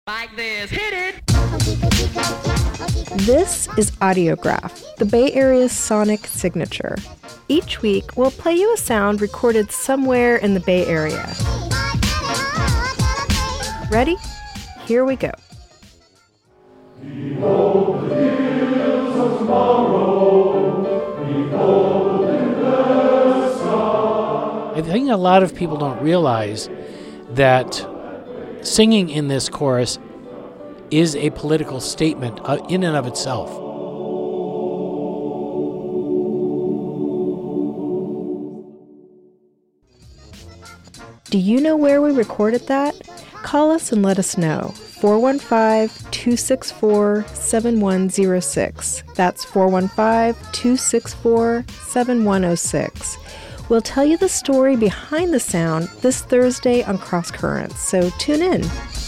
Like this. Hit it! This is Audiograph, the Bay Area's sonic signature. Each week, we'll play you a sound recorded somewhere in the Bay Area. Ready? Here we go. Behold the hills of tomorrow, behold in the sky. I think a lot of people don't realize that singing in this chorus is a political statement in and of itself. Do you know where we recorded that? Call us and let us know. 415-264-7106. That's 415-264-7106. We'll tell you the story behind the sound this Thursday on Cross Currents, so tune in.